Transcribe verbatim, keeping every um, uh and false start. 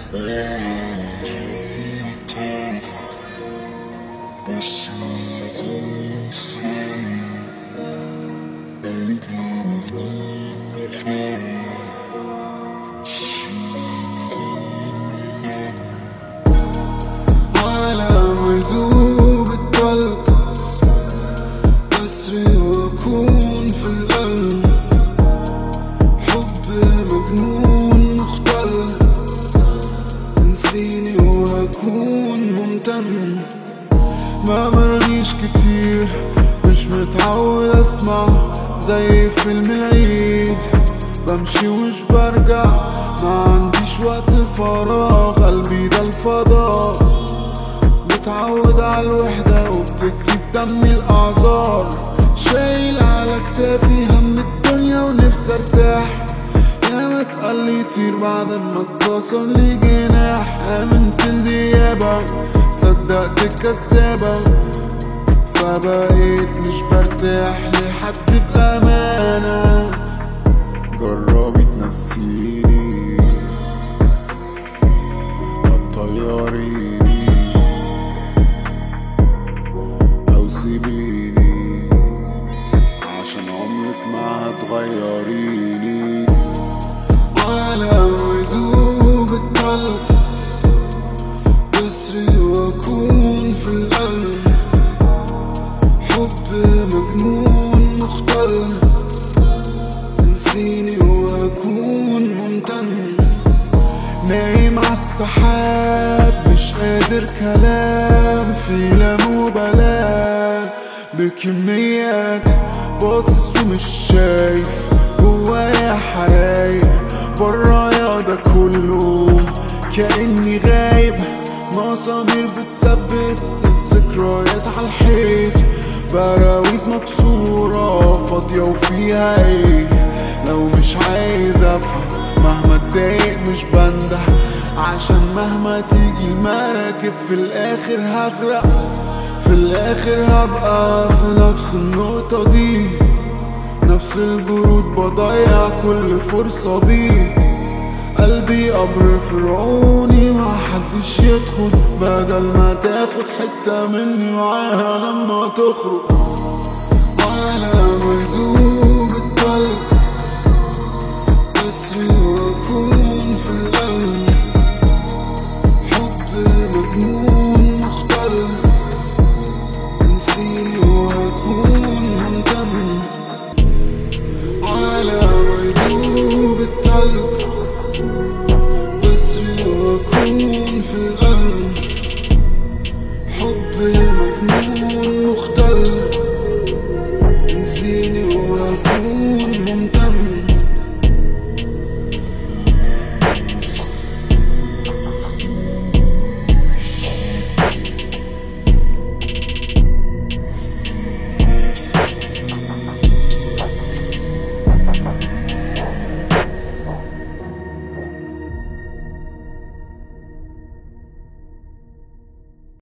بس نكون سوا على مهدوب التلج أسري وأكون في القلب حب مجنون مختل انسيني وهكون ممتن ما مرنيش كتير مش متعود اسمع زي فيلم العيد بمشي ومش برجع ما عنديش وقت فراغ قلبي ده الفضاء متعود على الوحدة وبتجري في دمي الأعذار شايل على كتافي هم الدنيا ونفسي ارتاح ياما اتقالي طير بعد ما اتكسر لي جناح آمنت الديابة صدقت الكذابة فبقيت مش برتاح لحد بأمانة جربي تنسيني هتطيريني أو سيبيني عشان عمرك ما هتغيريني على مهدوب التلج بسري وأكون في القلب حب مجنون مختل انسيني وأكون ممتن نايم عالسحاب مش قادر كلام في لا مبالاة بكميات باصص ومش شايف جوايا حرايق برايا ده كله كأني غايب مسامير بتثبت الذكريات عالحيط براويز مكسورة فاضية وفيها ايه لو مش عايز افهم مهما اتضايق مش بنده عشان مهما تيجي المراكب في الاخر هغرق في الاخر هبقى في نفس النقطة دي نفس البرود بضيع كل فرصة بيه قلبي قبر فرعوني ما حدش يدخل بدل ما تاخد حتة مني معاها لما تخرج على مهدوب التلج أسري وأكون في القلب حب مجنون مختل انسيني وهكون ممتن على مهدوب التلج بسري وأكون في القلب